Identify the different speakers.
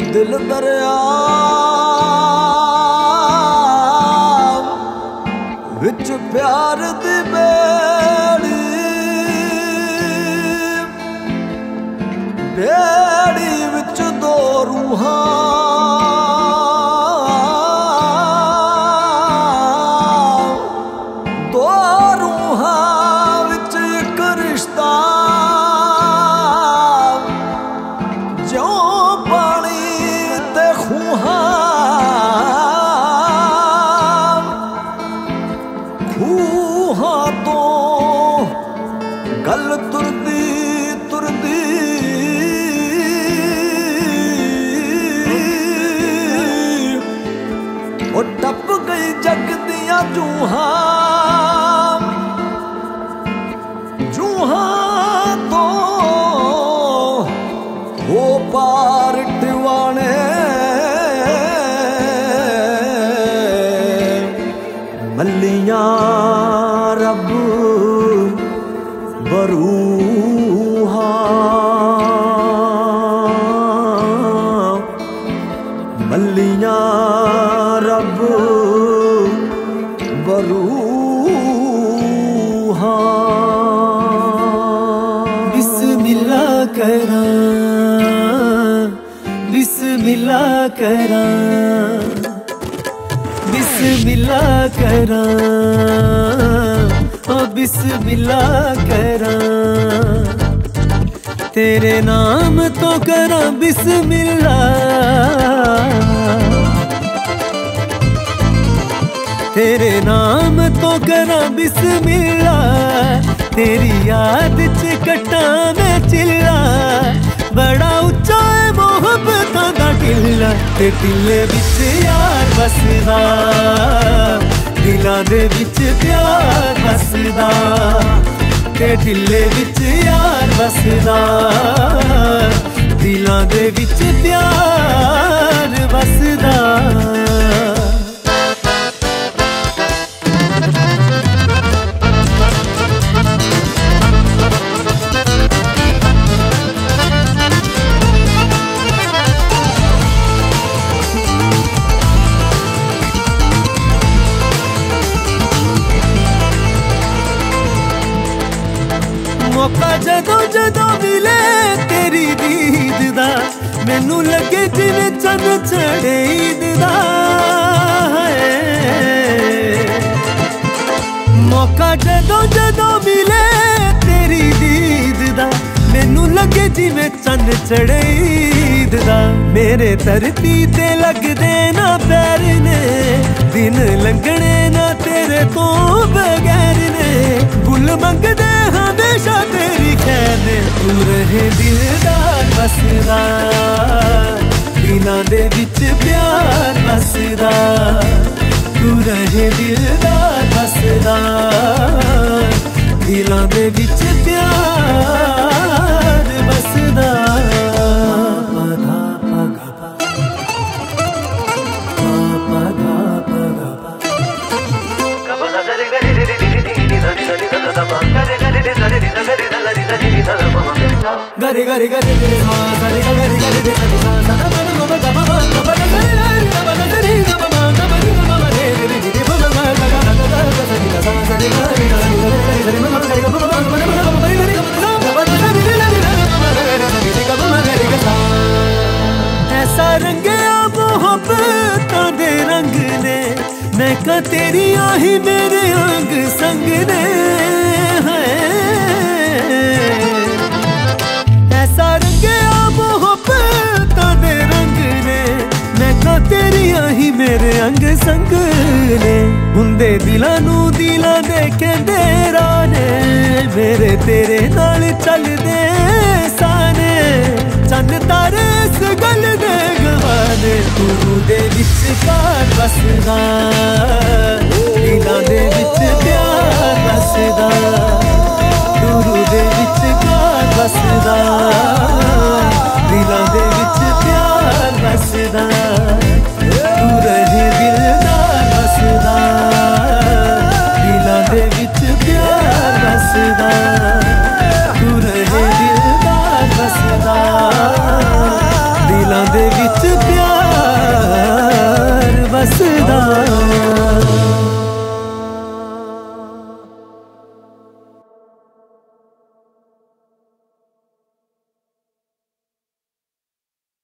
Speaker 1: दिल दरिया विच प्यार दी बेड़ी विच दो रूहां विच एक रिश्ता जो पानी ते खूहां तो गल तुरदी तुरदी ओ टप गई जग दियां जूहां तो वो पार टिवाने मल्लियां रब बरूहा मल्लियां रब बरूहा
Speaker 2: बिस्मिल्लाह करा बिस्मिल्लाह करा बिस्मिल्लाह करा ओ बिस्मिल्लाह करा तेरे नाम तो करा बिस्मिल्लाह तेरे नाम तो करा बिस्मिल्लाह तेरी याद च कट्टा मैं चिल्ला बड़ा उच्चा है मोहब्बतां दा टिल्ला ते टिल्ले विच यार बसदा दिलां दे विच प्यार बसदा ते टिल्ले विच यार बसदा दिलां दे विच प्यार बसदा मौका जदों जदों मिले तेरी दीद दा मैनू लगे जिवें चन्न चढ़े ईद दा मौका जदों जदों मिले तेरी दीद दा मैनू लगे जिवें चन्न चढ़े ईद दा मेरे धरती ते लगदे ना पैर ने दिन लंघने ना तेरे तो बगैर ने गुल मंगदे हमेशा तेरी खैर ने तू रहे दिलदार बसदा दिलां दे विच प्यार बसदा तू रहे दिलदार बसदा दिलां दे विच प्यार बसदा गरे गरे गरे गरे सा गरे गरे गरे गरे सा सा सा सा सा सा ऐसा रंगया मोहब्बतां दे रंग ने मैं का तेरी आही मेरे अंग संग ने ऐसा रंगया मोहब्बतां दे रंग ने मैं का तेरी आही मेरे अंग संग ने हुंदे दिलां नू दिलां दे कहंदे राने मेरे तेरे नाल चलदे साने चंद तारे इस गल दे गवाने तू दे विच पार बसदा